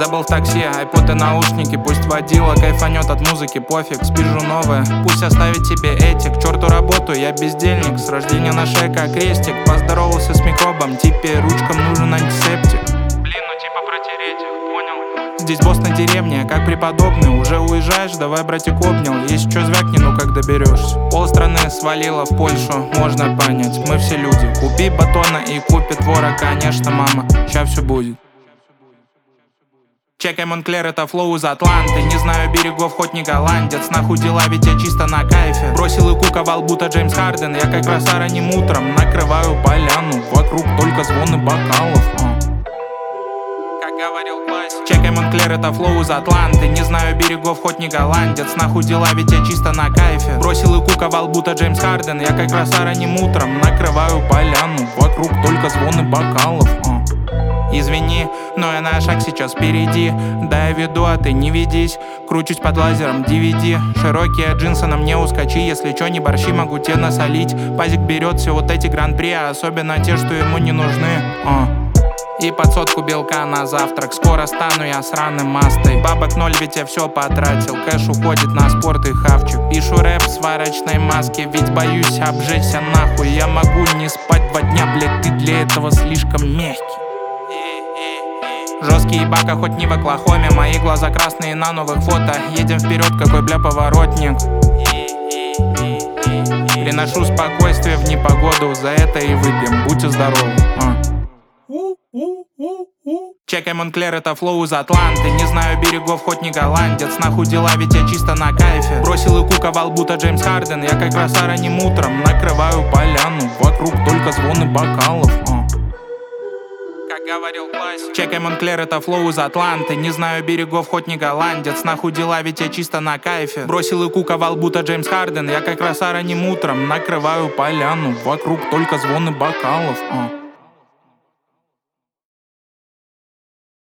Забыл в такси, айпод и наушники. Пусть водила кайфанет от музыки, пофиг, спижу новое. Пусть оставит себе эти, к черту работу, я бездельник. С рождения на шее как крестик. Поздоровался с микробом, типа ручкам нужен антисептик. Блин, ну типа протереть их, понял? Здесь босс на деревне, как преподобный. Уже уезжаешь, давай, братик, обнял. Если чё, звякни, ну как доберешься. Полстраны свалила в Польшу, можно понять, мы все люди. Купи батона и купи твора, конечно, мама, ща все будет. Чекай Монклер, это флоу из Атланты. Не знаю берегов, хоть не голландец. Нахуй дела, ведь я чисто на кайфе. Бросил и куковал, будто Джеймс Харден. Я как раз ранним утром накрываю поляну. Вокруг только звоны бокалов. Как говорил классик. Чекай Монклер, это флоу из Атланты. Не знаю берегов, хоть не голландец. Нахуй дела, ведь я чисто на кайфе. Бросил и куковал, будто Джеймс Харден. Я как раз ранним утром накрываю поляну. Вокруг только звоны бокалов. Извини, но я на шаг сейчас впереди. Да, я веду, а ты не ведись. Кручусь под лазером DVD. Широкие джинсы на мне ускочи. Если чё, не борщи, могу тебе насолить. Пазик берет все вот эти гран-при, а особенно те, что ему не нужны. И под сотку белка на завтрак. Скоро стану я сраным мастой. Бабок ноль, ведь я все потратил. Кэш уходит на спорт и хавчик. Пишу рэп в сварочной маске, ведь боюсь обжечься нахуй. Я могу не спать 2 дня, блядь, ты для этого слишком мягкий. Жесткий бака, хоть не в Оклахоме. Мои глаза красные на новых фото. Едем вперед, какой бля поворотник. Приношу спокойствие в непогоду. За это и выпьем, будьте здоровы. Чекай Монклер, это флоу из Атланты. Не знаю берегов, хоть не голландец. Нахуй дела, ведь я чисто на кайфе. Бросил и куковал, будто Джеймс Харден. Я как раз ранним утром накрываю поляну. Вокруг только звоны бокалов. Как говорил классик. Чекай Монклер, это флоу из Атланты. Не знаю берегов, хоть не голландец. Нахуй дела, ведь я чисто на кайфе. Бросил и куковал, будто Джеймс Харден. Я как раз ранним утром накрываю поляну. Вокруг только звоны бокалов.